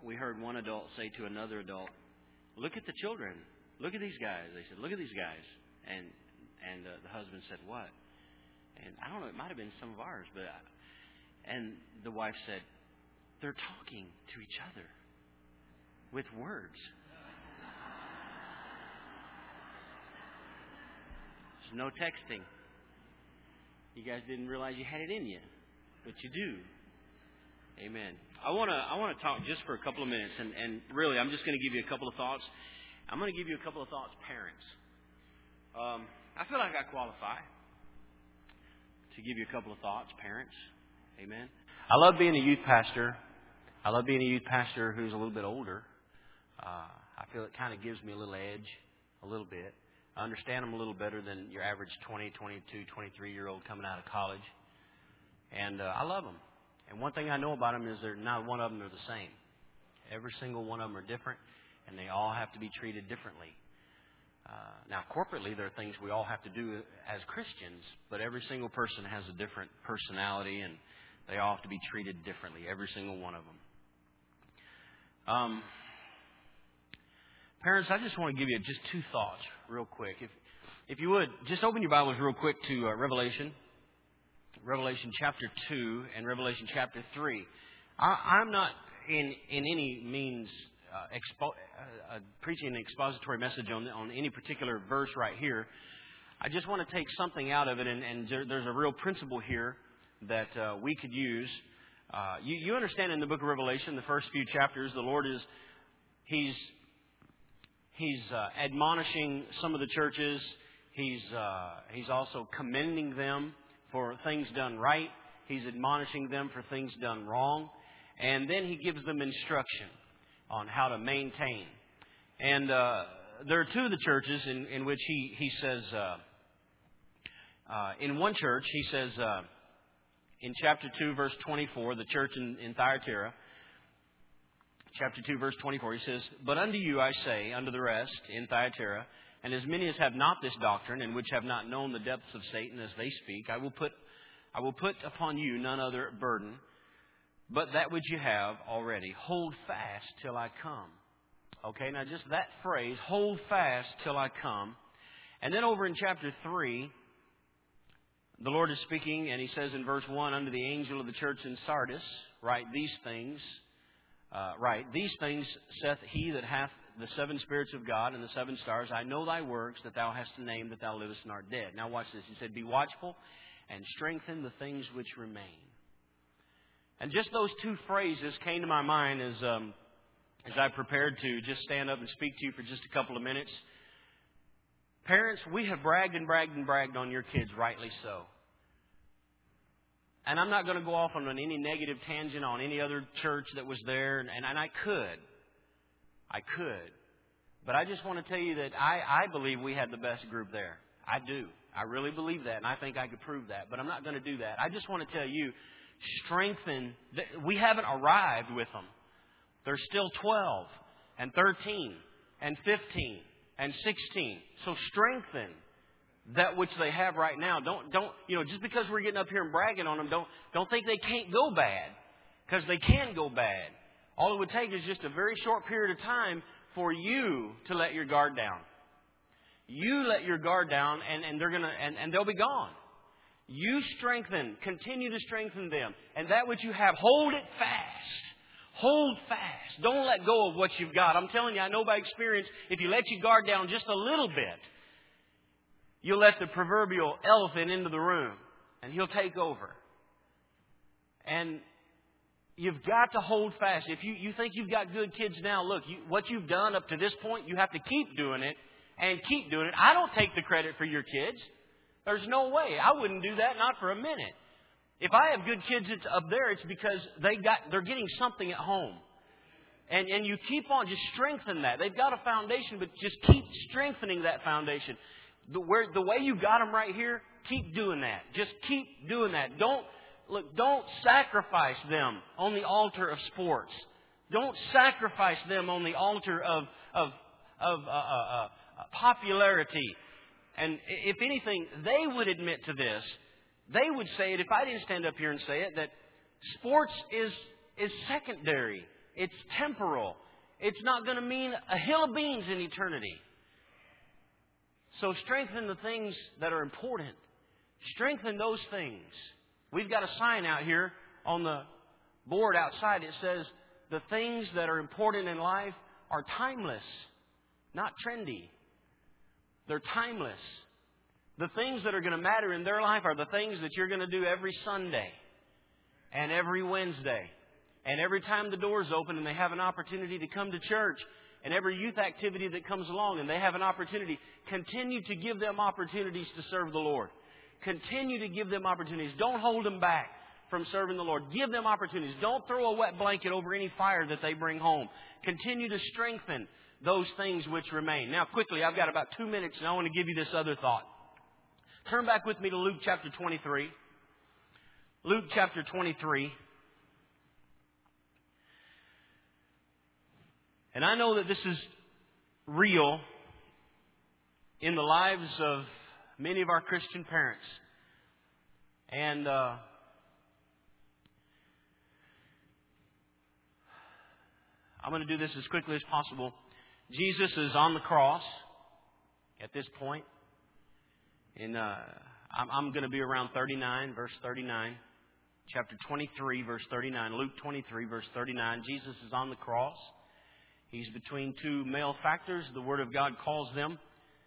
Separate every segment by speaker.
Speaker 1: we heard one adult say to another adult, "Look at the children. Look at these guys." They said, "Look at these guys." And the husband said, "What?" And I don't know, it might have been some of ours, and the wife said, "They're talking to each other with words." There's no texting. You guys didn't realize you had it in you, but you do. Amen. I want to talk just for a couple of minutes, and really, I'm just going to give you a couple of thoughts. I'm going to give you a couple of thoughts, parents. I feel like I qualify to give you a couple of thoughts, parents. Amen. I love being a youth pastor. I love being a youth pastor who's a little bit older. I feel it kind of gives me a little edge, a little bit. I understand them a little better than your average 20, 22, 23-year-old coming out of college. And I love them. And one thing I know about them is not one of them are the same. Every single one of them are different, and they all have to be treated differently. Now, corporately, there are things we all have to do as Christians, but every single person has a different personality, and they all have to be treated differently, every single one of them. Parents, I just want to give you just two thoughts real quick. If you would, just open your Bibles real quick to Revelation chapter 2 and Revelation chapter 3. I'm not in any means preaching an expository message on any particular verse right here. I just want to take something out of it, and there's a real principle here that we could use. You understand in the book of Revelation, the first few chapters, the Lord He's admonishing some of the churches. He's also commending them for things done right. He's admonishing them for things done wrong. And then He gives them instruction on how to maintain. And there are two of the churches in which He says, in one church, He says, in chapter 2, verse 24, the church in Thyatira, chapter 2, verse 24, He says, "But unto you I say, unto the rest in Thyatira, and as many as have not this doctrine, and which have not known the depths of Satan as they speak, I will put upon you none other burden, but that which you have already. Hold fast till I come." Okay, now just that phrase, hold fast till I come. And then over in chapter 3, the Lord is speaking, and He says in verse 1, "Unto the angel of the church in Sardis, write these things. These things saith He that hath the seven spirits of God and the seven stars. I know thy works, that thou hast a name, that thou livest and art dead." Now watch this. He said, "Be watchful and strengthen the things which remain." And just those two phrases came to my mind as I prepared to just stand up and speak to you for just a couple of minutes. Parents, we have bragged and bragged and bragged on your kids, rightly so. And I'm not going to go off on any negative tangent on any other church that was there, and I could. But I just want to tell you that I believe we had the best group there. I do. I really believe that, and I think I could prove that. But I'm not going to do that. I just want to tell you, strengthen. We haven't arrived with them. There's still 12 and 13 and 15 and 16. So strengthen that which they have right now. Don't just because we're getting up here and bragging on them, don't think they can't go bad, because they can go bad. All it would take is just a very short period of time for you to let your guard down. You let your guard down, and they're gonna and they'll be gone. You continue to strengthen them, and that which you have, hold it fast. Hold fast. Don't let go of what you've got. I'm telling you, I know by experience, if you let your guard down just a little bit, you'll let the proverbial elephant into the room, and he'll take over. And you've got to hold fast. If you think you've got good kids now, look, what you've done up to this point, you have to keep doing it and keep doing it. I don't take the credit for your kids. There's no way. I wouldn't do that, not for a minute. If I have good kids up there, it's because they're getting something at home. And you keep on, just strengthen that. They've got a foundation, but just keep strengthening that foundation. The way you got them right here, keep doing that. Just keep doing that. Don't sacrifice them on the altar of sports. Don't sacrifice them on the altar of popularity. And if anything, they would admit to this. They would say it, if I didn't stand up here and say it, that sports is secondary It's temporal. It's not going to mean a hill of beans in eternity. So strengthen the things that are important. Strengthen those things. We've got a sign out here on the board outside. It says, the things that are important in life are timeless, not trendy. They're timeless. The things that are going to matter in their life are the things that you're going to do every Sunday and every Wednesday. And every time the doors open and they have an opportunity to come to church, and every youth activity that comes along and they have an opportunity, continue to give them opportunities to serve the Lord. Continue to give them opportunities. Don't hold them back from serving the Lord. Give them opportunities. Don't throw a wet blanket over any fire that they bring home. Continue to strengthen those things which remain. Now, quickly, I've got about 2 minutes, and I want to give you this other thought. Turn back with me to Luke chapter 23. Luke chapter 23. And I know that this is real in the lives of many of our Christian parents. And I'm going to do this as quickly as possible. Jesus is on the cross at this point. And I'm going to be around 39, verse 39. Chapter 23, verse 39. Luke 23, verse 39. Jesus is on the cross. He's between two malefactors, the Word of God calls them.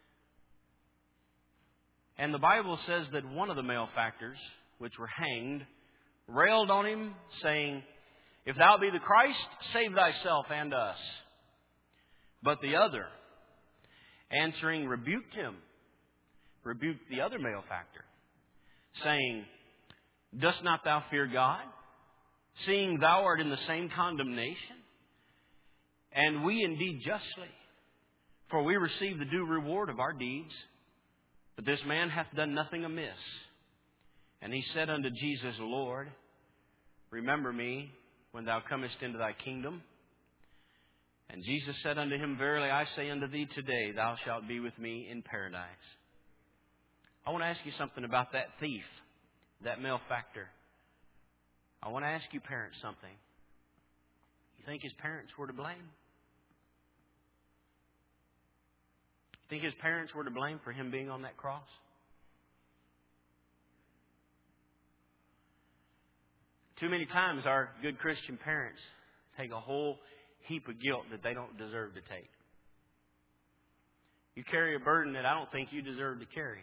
Speaker 1: And the Bible says that one of the malefactors, which were hanged, railed on him, saying, "If thou be the Christ, save thyself and us." But the other, answering, rebuked him, rebuked the other malefactor, saying, "Dost not thou fear God, seeing thou art in the same condemnation? And we indeed justly, for we receive the due reward of our deeds. But this man hath done nothing amiss." And he said unto Jesus, "Lord, remember me when thou comest into thy kingdom." And Jesus said unto him, "Verily I say unto thee, today thou shalt be with me in paradise." I want to ask you something about that thief, that malefactor. I want to ask you parents something. You think his parents were to blame? You think his parents were to blame for him being on that cross? Too many times our good Christian parents take a whole heap of guilt that they don't deserve to take. You carry a burden that I don't think you deserve to carry.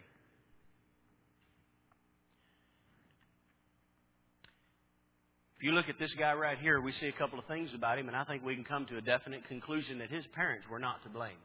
Speaker 1: If you look at this guy right here, we see a couple of things about him, and I think we can come to a definite conclusion that his parents were not to blame.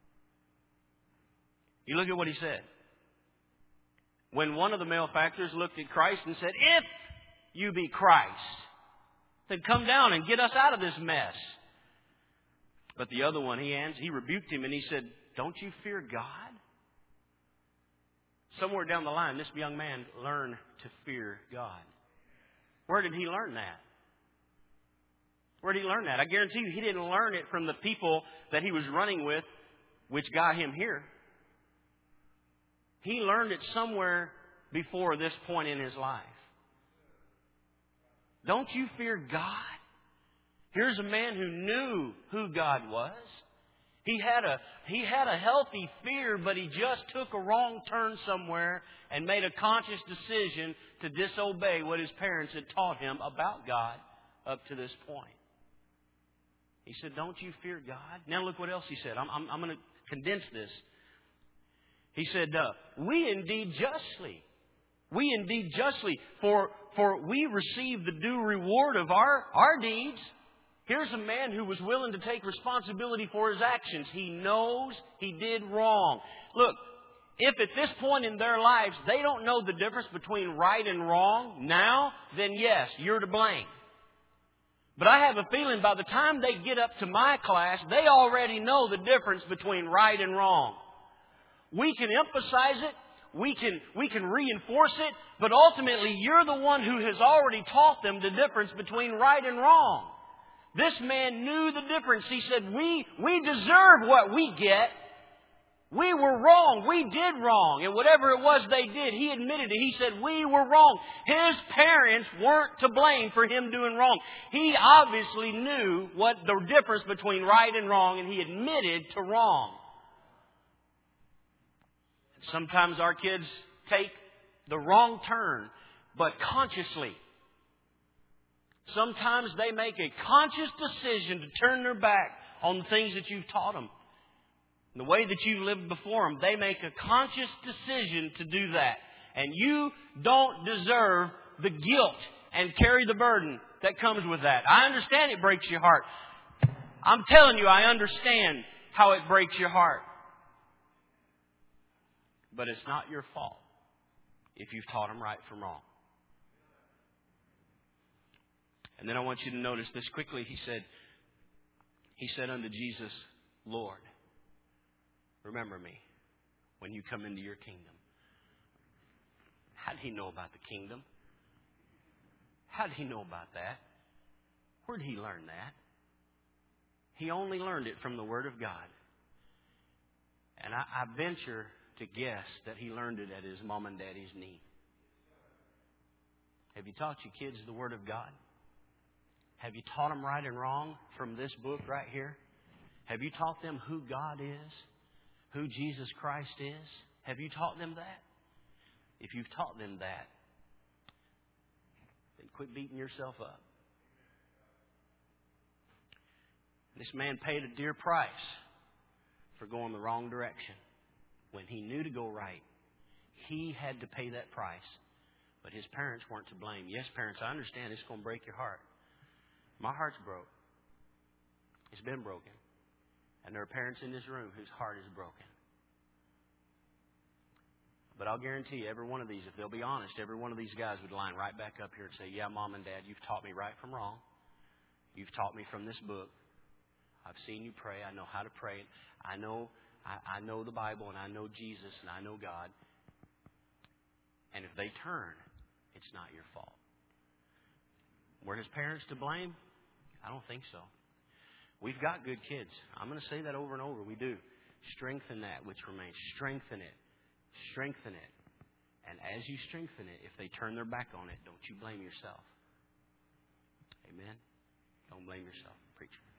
Speaker 1: You look at what he said. When one of the malefactors looked at Christ and said, "If you be Christ, then come down and get us out of this mess." But the other one, he rebuked him and he said, "Don't you fear God?" Somewhere down the line, this young man learned to fear God. Where did he learn that? Where did he learn that? I guarantee you he didn't learn it from the people that he was running with, which got him here. He learned it somewhere before this point in his life. Don't you fear God? Here's a man who knew who God was. He had a healthy fear, but he just took a wrong turn somewhere and made a conscious decision to disobey what his parents had taught him about God up to this point. He said, "Don't you fear God?" Now look what else he said. I'm going to condense this. He said, "We indeed justly, for we receive the due reward of our deeds." Here's a man who was willing to take responsibility for his actions. He knows he did wrong. Look, if at this point in their lives they don't know the difference between right and wrong now, then yes, you're to blame. But I have a feeling by the time they get up to my class, they already know the difference between right and wrong. We can emphasize it. We can reinforce it. But ultimately, you're the one who has already taught them the difference between right and wrong. This man knew the difference. He said, we deserve what we get. We were wrong. We did wrong. And whatever it was they did, he admitted it. He said, we were wrong. His parents weren't to blame for him doing wrong. He obviously knew what the difference between right and wrong, and he admitted to wrong. Sometimes our kids take the wrong turn, but consciously. Sometimes they make a conscious decision to turn their back on the things that you've taught them. The way that you lived before them, they make a conscious decision to do that. And you don't deserve the guilt and carry the burden that comes with that. I understand it breaks your heart. I'm telling you, I understand how it breaks your heart. But it's not your fault if you've taught them right from wrong. And then I want you to notice this quickly. He said unto Jesus, Lord, remember me when you come into your kingdom. How did he know about the kingdom? How did he know about that? Where did he learn that? He only learned it from the Word of God. And I venture to guess that he learned it at his mom and daddy's knee. Have you taught your kids the Word of God? Have you taught them right and wrong from this book right here? Have you taught them who God is? Who Jesus Christ is? Have you taught them that? If you've taught them that, then quit beating yourself up. This man paid a dear price for going the wrong direction. When he knew to go right, he had to pay that price. But his parents weren't to blame. Yes, parents, I understand it's going to break your heart. My heart's broke. It's been broken. And there are parents in this room whose heart is broken. But I'll guarantee you, every one of these, if they'll be honest, every one of these guys would line right back up here and say, yeah, Mom and Dad, you've taught me right from wrong. You've taught me from this book. I've seen you pray. I know how to pray. I know the Bible, and I know Jesus, and I know God. And if they turn, it's not your fault. Were his parents to blame? I don't think so. We've got good kids. I'm going to say that over and over. We do. Strengthen that which remains. Strengthen it. Strengthen it. And as you strengthen it, if they turn their back on it, don't you blame yourself. Amen? Don't blame yourself, preacher.